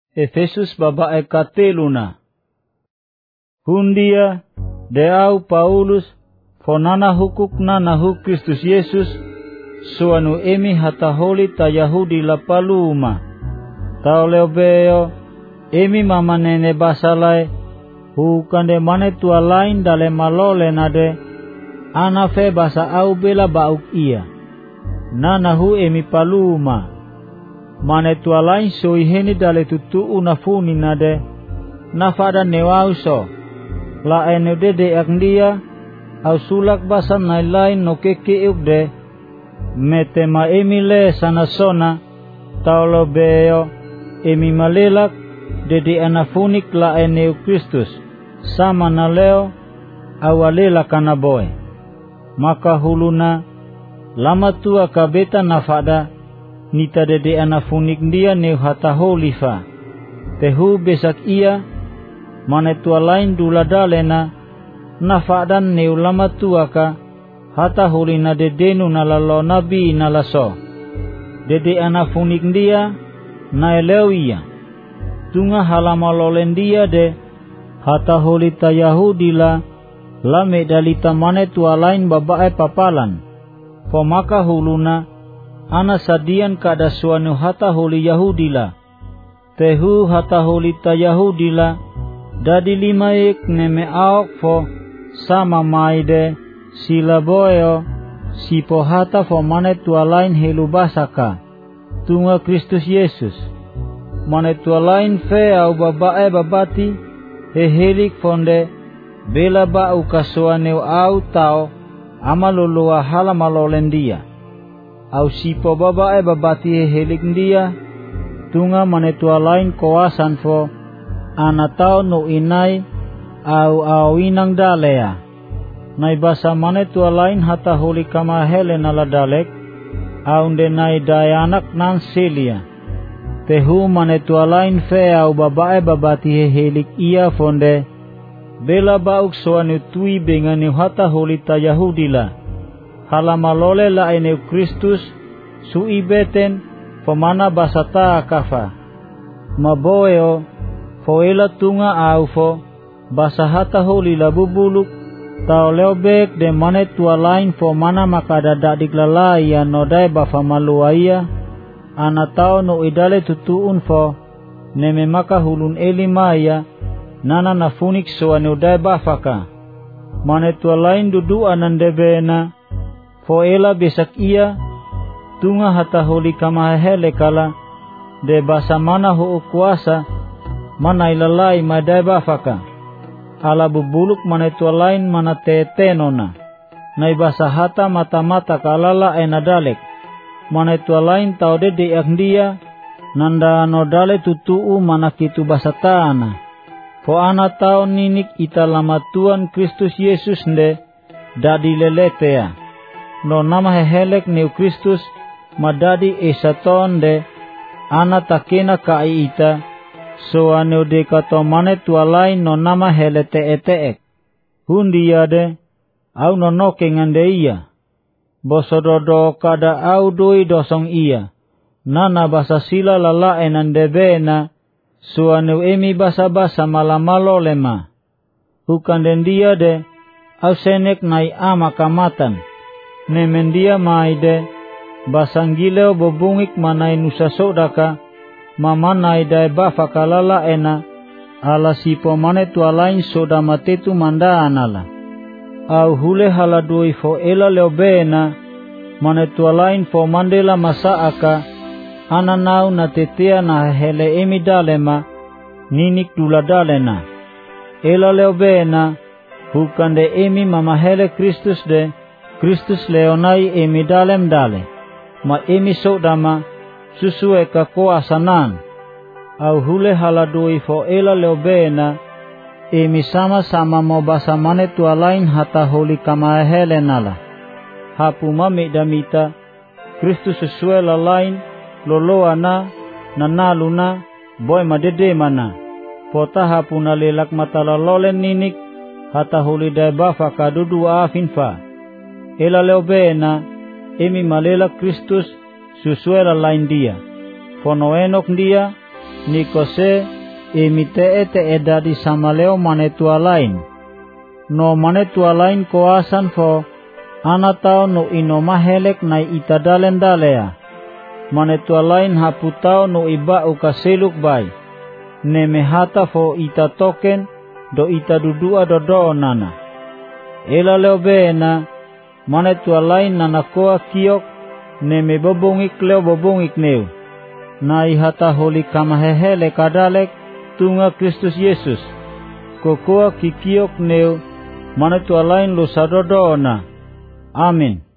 Efesus babae kateluna. Hundia deau Paulus fonana hukukna nahu Kristus Yesus suanu emi hataholi ta Yahudi la paluma. Taolebeo emi mamanene basalai hukande mane tua lain dale malole nade anafe basa au bela bauk ia. Nanahu emi paluma. Mane tua lain soiheni dale tutu unafuni nade nafada newauso. La enudede akndia au sulak basa nailain no keke ukde metema emi le sanasona taolobeo emi malelak dede anafunik la eneu Kristus sama na leo awalela kana boy. Maka huluna lama tua kabeta nafada nita dede anafunik dia neu hataholifa tehu besak ia mane tua lain duladalena nafadan neu lama tua ka hatahulina dedenu nalalo nabi nalaso dede anafunik dia naeleu ia tunga halamalolen dia de hatahulita Yahudi la lame dalita mane tua lain babae papalan pomaka huluna ana sadian kada suanu hatahuli Yahudi la tehu hatahulita Yahudi la dadi limaik neme aok fo sama maide sila boyo sipo hata fo mane tua lain helu basaka tunga Kristus Yesus mane tua lain fe au babae babati hehelik fonde bela ba ukasuaneu au tao amalulua halamalolen dia au sipo babae babati hehelik dia tunga mane tua lain koasan fo anatao no inai au inang dalea nai basa mane tua lain hatahuli kama hele nala dalek aunde nai dayanak nan selia tehu mane tua lain fe au babae babati hehelik ia fonde bela bauk soanu tui bengani hatahuli ta Yahudi la halamalole la eneu Kristus sui beten pemana basata kafa maboeo foela tunga au fo basa hatahuli la bubuluk tau leobek de mane tua lain fo mana makada dadik lalai ya nodai bafa maluaia anatao no idale tutuun fo neme maka hulun elimaya nana nafunik soane udai bafaka mane tua lain dudu anandebena fo ela besak ia tunga hatahuli kama hele kala de basa mana ho kuasa mana ilalai madai bafaka ala bubuluk mane tua lain mana tetenona nai basa hata mata-mata kalala enadalek mane tua lain tau dede akndia nanda nodale tutuu mana kitu basa taana fo ana tau ninik ita lama Tuhan Kristus Yesus nde dadi leletea no nama hehelek neu Kristus madadi esaton de ana takena kai ita so aneu de kato mane tua lain no nama helete eteek hundia de au no noke ngande ia bosododo kada au doi dosong ia nana basa sila lala enandebena so aneu emi basa-basa malamalo lema hukanden dia de au senek nai ama kamatan nemendia maide basanggileo bobungik manai nusa sodaka mamanai dai bafa kalala ena ala sipo mane tua lain soda matetu manda anala au hule hala doi fo ela leobena mane tua lain fo mandela masaaka ananau na tetea na hele emi dalema ninik dula dalena ela leobena hukande emi mama hele Kristus de Kristus leonai emi dalem dale ma emi sodama susue ka kuasanan au hule haladui fo ela leobena emi sama-sama mo basa mane tua lain hataholi kama hele nala hapu mami damita Kristus susue la lain loloa na nanaluna boy madede mana pota hapu na lelak matala lolen ninik hataholi dai bafa kadudu afinfa ela leobena emi malela Kristus susuela lain dia. Fono enok dia nikose emite ete edadi samaleo manetua lain. No manetua lain koasan fo anatao no ino mahelek nai itadalen dalea. Manetua lain haputao no iba ukaseluk bai. Neme hata fo ita token do ita dudua dodo nana. Ela leo beena manetua lain nanakoa kiok neme bobongik leo bobongik neu. Nai hata holi kamahehele kadalek tunga Kristus Yesus. Kokoa kikiok neu manetua lain lo sadodona. Amin.